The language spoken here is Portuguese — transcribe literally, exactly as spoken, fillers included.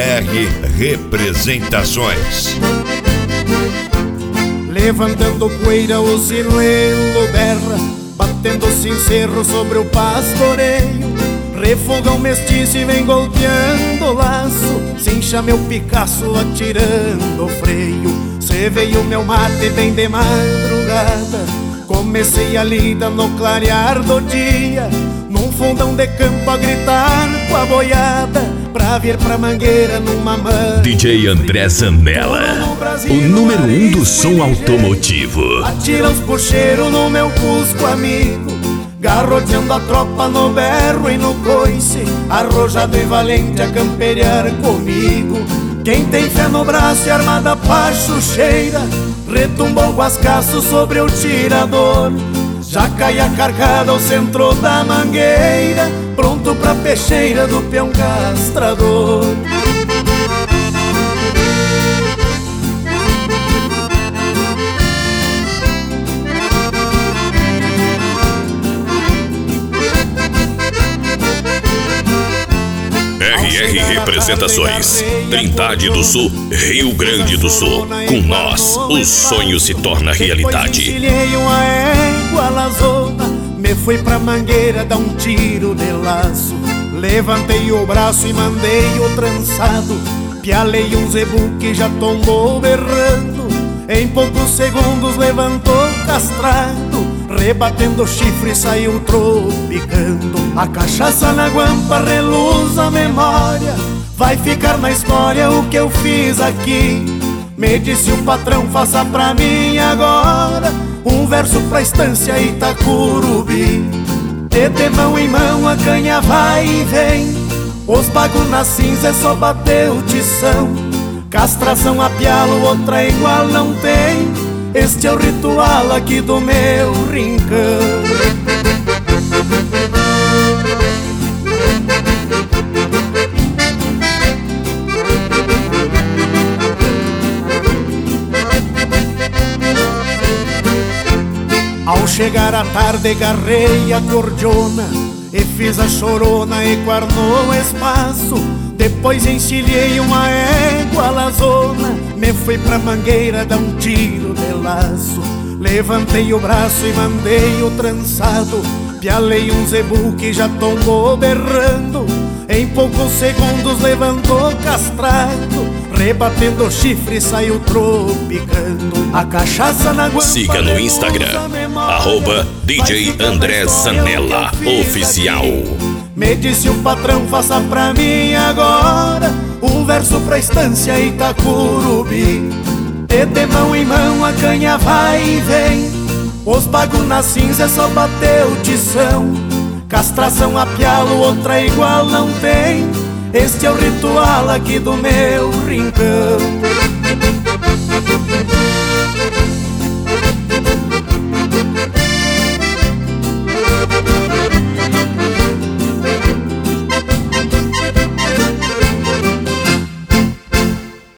R Representações. Levantando poeira o sinuelo berra, batendo sincero sobre o pastoreio. Refogão mestiço e vem golpeando o laço, cincha meu Picasso atirando o freio. Cê veio meu mate bem de madrugada, comecei a lida no clarear do dia, num fundão de campo a gritar com a boiada, pra vir pra Mangueira numa mão. D J André Zanella, o número um do som automotivo. Atira os puxeiros no meu Cusco amigo, garroteando a tropa no berro e no coice, arrojado e valente a camperiar comigo. Quem tem fé no braço e armada pachucheira, retumbou o guascaço sobre o tirador. Já cai a carcada ao centro da mangueira, pronto pra peixeira do peão castrador. R R Representações, Trindade do Sul, Rio Grande do Sul. Com nós, o sonho se torna realidade. Encilhei uma égua lazona, me fui pra Mangueira dar um tiro de laço. Levantei o braço e mandei o trançado, pialei um zebu que já tombou berrando. Em poucos segundos levantou castrado, rebatendo o chifre saiu tropicando. A cachaça na guampa reluz a memória, vai ficar na história o que eu fiz aqui. Me disse o patrão, faça pra mim agora um verso pra estância Itacurubi. De, de mão em mão a canha vai e vem, os bagos na cinza é só bater o tição. Castração a pialo, outra igual não tem, este é o ritual aqui do meu rincão. Ao chegar a tarde garrei a cordiona e fiz a chorona e guardou espaço. Depois encilhei uma égua lazona, me fui pra Mangueira dar um tiro de laço. Levantei o braço e mandei o trançado, pialei um zebu que já tombou berrando. Em poucos segundos levantou castrado, rebatendo o chifre saiu tropicando. A cachaça na guampa. Siga no Instagram, arroba D J André Zanella Oficial. Me disse o patrão, faça pra mim agora um verso pra estância Itacurubi. De, de mão em mão a canha vai e vem, os bagos na cinza é só bater o tição. Castração a pialo, outra igual não tem, este é o ritual aqui do meu rincão.